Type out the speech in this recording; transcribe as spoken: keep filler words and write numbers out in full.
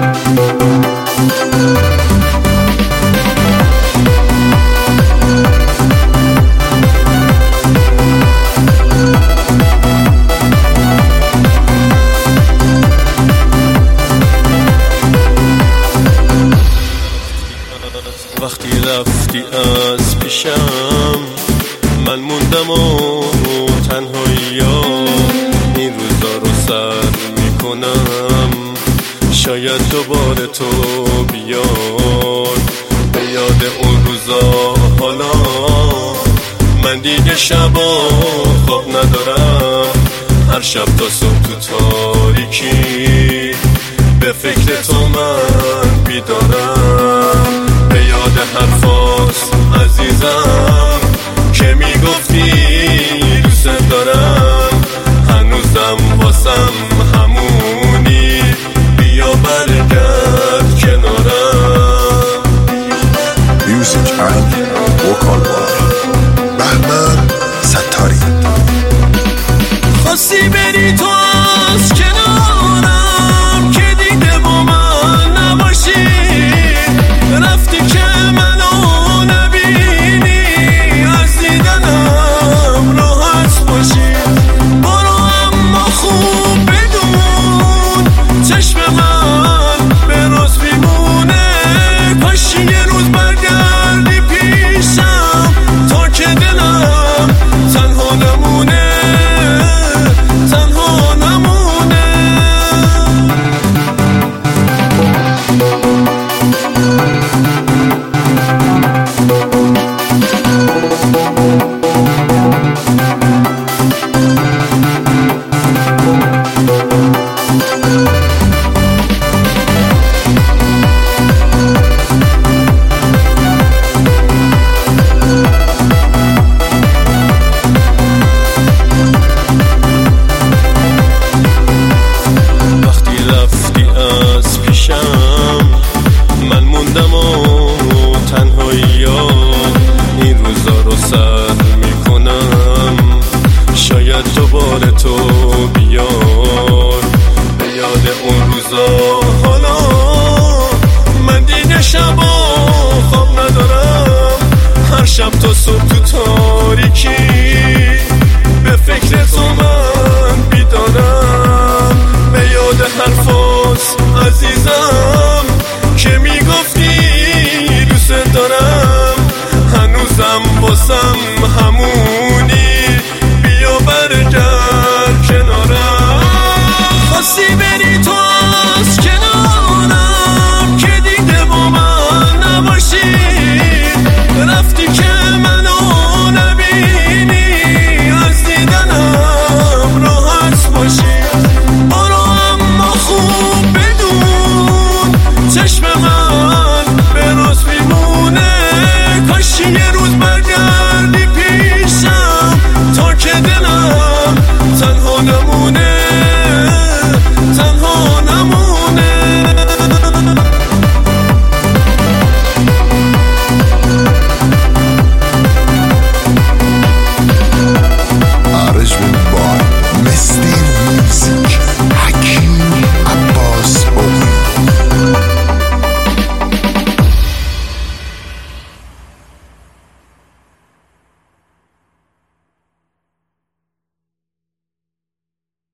وقتی رفتی از پیشم من موندم و تنهایی ها این روزا رو سر میکنم، شاید دوباره تو بیاد به یاد اون روزا. حالا من دیگه شبا خواب ندارم، هر شب تا صبح تو تاریکی به فکر تو من بیدارم، به یاد حرفاست عزیزم که میگفتی دوست دارم، هنوزم واسم همونی، بیا برگرد کنارم. میوزیک اند وکال بار بهمن ستاری. خواستی بری تو از کنارم که دیگه با من نباشی، رفتی که منو نبینی، از دیدنم راحت باشی. برو اما خوب بدون چشم من به روز میمونه، کاشی یه روز برگردی پیشم تا که دلم تنها نمونه، تنها نمونه. من موندم و تنهایی ها این روزا رو سر میکنم، شاید دوباره تو بیار به یاد اون روزا. حالا من دیگه شبا خواب ندارم، هر شب تا صبح تو تاریکی به فکر تو من بیدارم، به یاد حرفاست عزیزم که میگفتی دوست دارم، هنوزم واسم